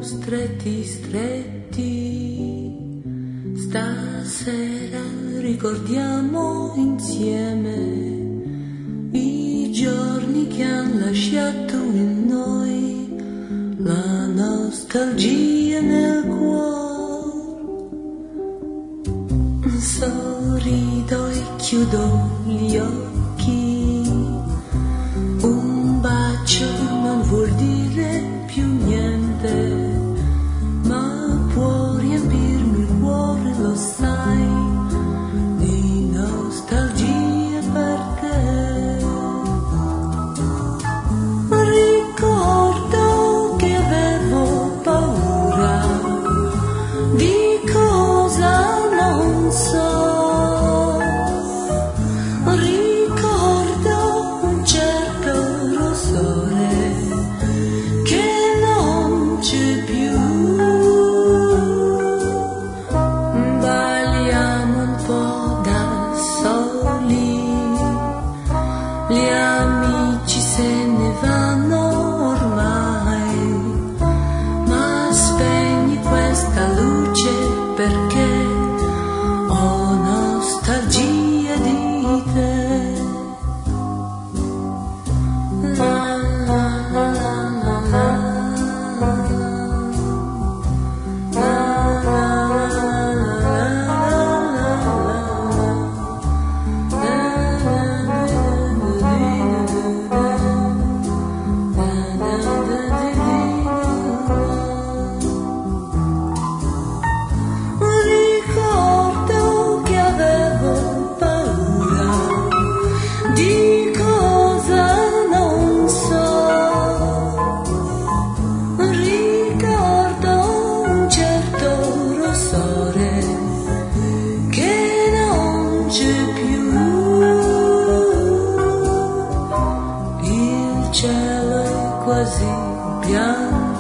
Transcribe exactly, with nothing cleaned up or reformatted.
stretti stretti, stasera ricordiamo insieme i giorni che han lasciato in noi la nostalgia nel cuore. Sorrido e chiudo gli occhi, un bacio non vuol dire più niente, ma può riempirmi il cuore, lo sai, di nostalgia per te. Ricordo che avevo paura di cosa non so, ricordo un certo rossore che non c'è più. Balliamo un po' da soli, gli amici se ne vanno ormai, ma spegni questa luce perché ho nostalgia di te. La la la la la. Ricordo che avevo paura di cosa non so, ricordo un certo rossore che non c'è più. Il cielo è quasi bianco,